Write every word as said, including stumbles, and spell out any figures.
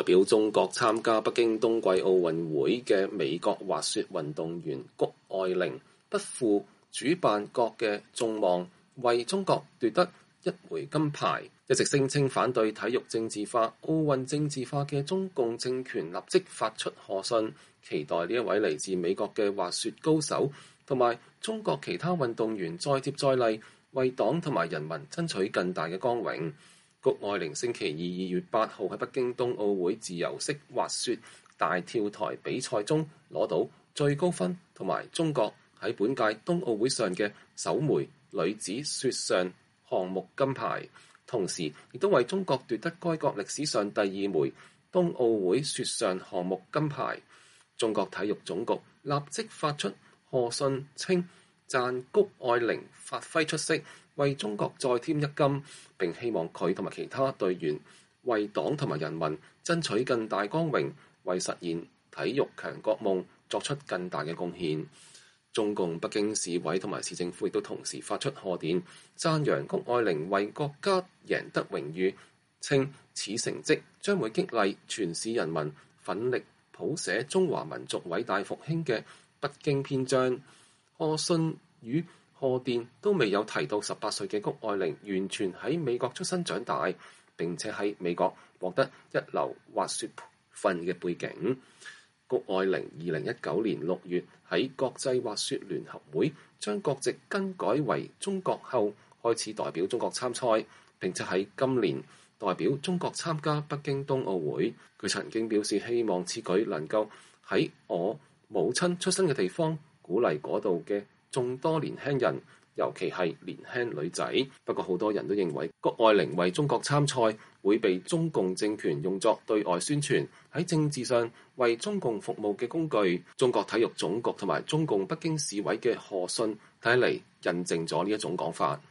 表中國參加北京冬季奧運會嘅美國滑雪運動員谷愛凌不負主辦國嘅眾望，為中國奪得一枚金牌。一直聲稱反對體育政治化、奧運政治化嘅中共政權立即發出賀信，期待呢一位嚟自美國嘅滑雪高手同埋中國其他運動員再接再厲，為黨同埋人民爭取更大嘅光榮。谷愛凌星期二二月八號喺北京冬奧會自由式滑雪大跳台比賽中攞到最高分同埋中國喺本屆冬奧會上嘅首枚女子雪上項目金牌，同時亦都為中國奪得該國歷史上第二枚冬奧會雪上項目金牌。中國體育總局立即發出賀信稱讚谷愛凌發揮出色，為中國再添一金，並希望佢同埋其他隊員為黨同埋人民爭取更大光榮，為實現體育強國夢作出更大嘅貢獻。中共北京市委同埋市政府亦都同時發出賀電，讚揚谷愛凌為國家贏得榮譽，稱此成績將會激勵全市人民奮力譜寫中華民族偉大復興嘅不經篇章。賀信與賀電都未有提到十八歲嘅谷愛凌完全喺美國出生長大，並且喺美國獲得一流滑雪培訓嘅背景。谷愛凌二零一九年六月喺國際滑雪聯合會將國籍更改為中國後，開始代表中國參賽，並且喺今年代表中國參加北京冬奧會。佢曾經表示希望此舉能夠喺我母親出生嘅地方鼓勵嗰度嘅眾多年輕人，尤其係年輕女仔。不過好多人都認為谷愛凌為中國參賽會被中共政權用作對外宣傳，喺政治上為中共服務嘅工具。中國體育總局同埋中共北京市委嘅賀信睇嚟印證咗呢一種講法。